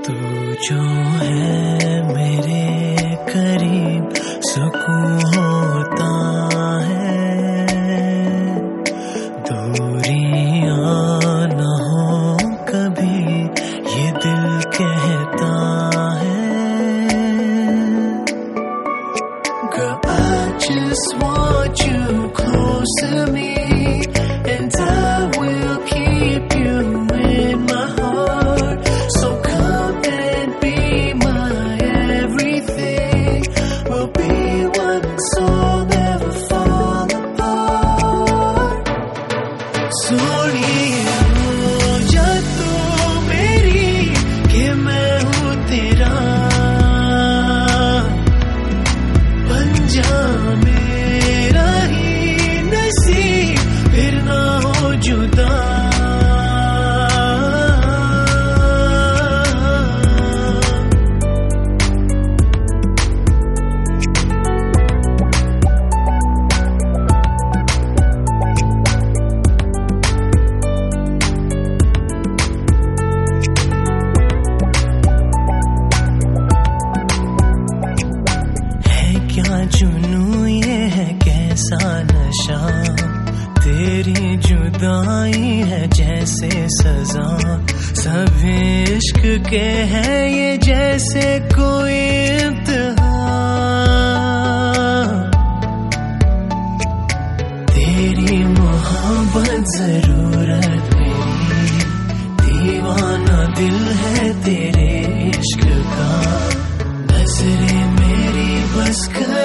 तू जो है मेरे करीब सुकून होता है, दूरियां न हो कभी ये दिल कहता है। Girl, I just want you close to me, and I will keep you in my heart. So come and be my everything. We'll be one soul, never fall apart. सोनिए हो जा तू मेरी कि मैं हूँ तेरा, बन जा मेरा ही नसीब, फिर ना हो जुदा। क्या जुनू ये है कैसा नशा, तेरी जुदाई है जैसे सजा। सब इश्क के हैं ये जैसे कोई इम्तिहान, तेरी मोहब्बत जरूरत मेरी, दीवाना दिल है तेरे इश्क का। नजरें मेरी बस कर